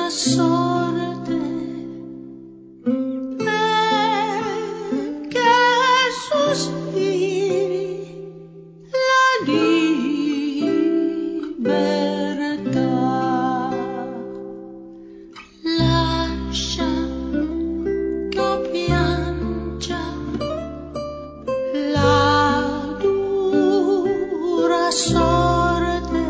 sorte che sospiri la libertà. Lascia che io piangia la dura sorte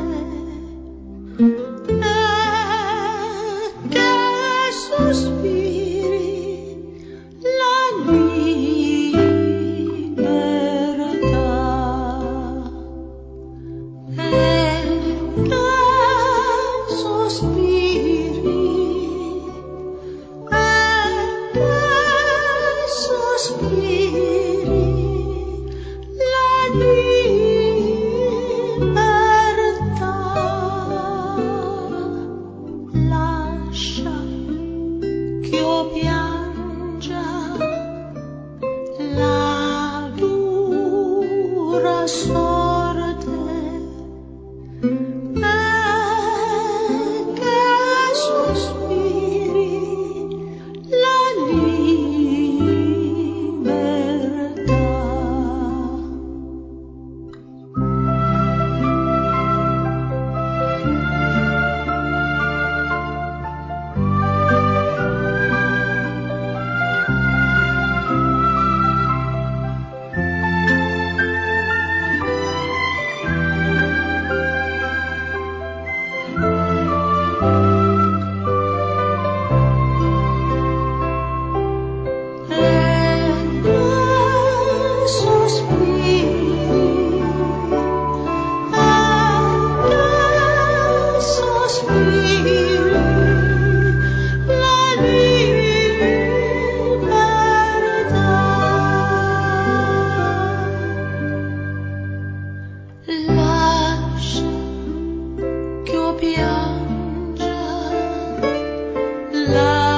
che sospiri la libertà. Che sospiri, sospiri la libertà. Lascia che io piangia la dura sorte che sospiri la libertà. Lascia che io piangia la